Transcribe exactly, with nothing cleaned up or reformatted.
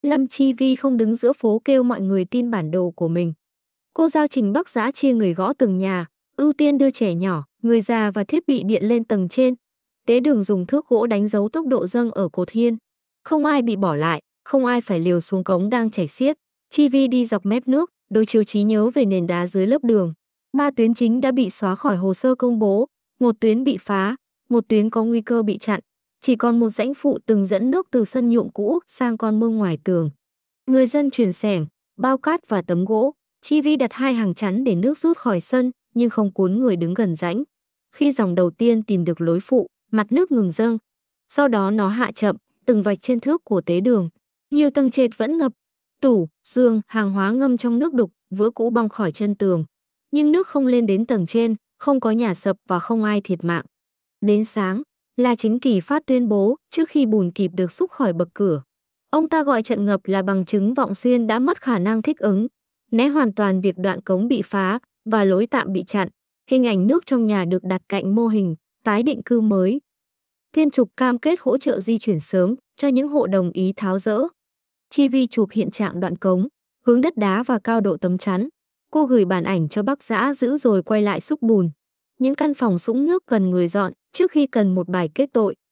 Lâm Chi Vi không đứng giữa phố kêu mọi người tin bản đồ của mình. Cô giao Trình Bắc Dã chia người gõ từng nhà, ưu tiên đưa trẻ nhỏ, người già và thiết bị điện lên tầng trên. Tế Đường dùng thước gỗ đánh dấu tốc độ dâng ở cột hiên. Không ai bị bỏ lại, không ai phải liều xuống cống đang chảy xiết. Chi Vi đi dọc mép nước, đối chiếu trí nhớ về nền đá dưới lớp đường. Ba tuyến chính đã bị xóa khỏi hồ sơ công bố, một tuyến bị phá, một tuyến có nguy cơ bị chặn. Chỉ còn một rãnh phụ từng dẫn nước từ sân nhuộm cũ sang con mương ngoài tường. Người dân chuyển xẻng, bao cát và tấm gỗ. Chi Vi đặt hai hàng chắn để nước rút khỏi sân, nhưng không cuốn người đứng gần rãnh. Khi dòng đầu tiên tìm được lối phụ, mặt nước ngừng dâng. Sau đó nó hạ chậm, từng vạch trên thước của Tế Đường. Nhiều tầng trệt vẫn ngập. Tủ, giường, hàng hóa ngâm trong nước đục, vữa cũ bong khỏi chân tường. Nhưng nước không lên đến tầng trên, không có nhà sập và không ai thiệt mạng. Đến sáng, La Chính Kỳ phát tuyên bố trước khi bùn kịp được xúc khỏi bậc cửa. Ông ta gọi trận ngập là bằng chứng Vọng Xuyên đã mất khả năng thích ứng, né hoàn toàn việc đoạn cống bị phá và lối tạm bị chặn. Hình ảnh nước trong nhà được đặt cạnh mô hình tái định cư mới. Thiên Trục cam kết hỗ trợ di chuyển sớm cho những hộ đồng ý tháo dỡ. Chi Vi chụp hiện trạng đoạn cống, hướng đất đá và cao độ tấm chắn. Cô gửi bản ảnh cho Bắc Dã giữ rồi quay lại xúc bùn. Những căn phòng sũng nước cần người dọn trước khi cần một bài kết tội.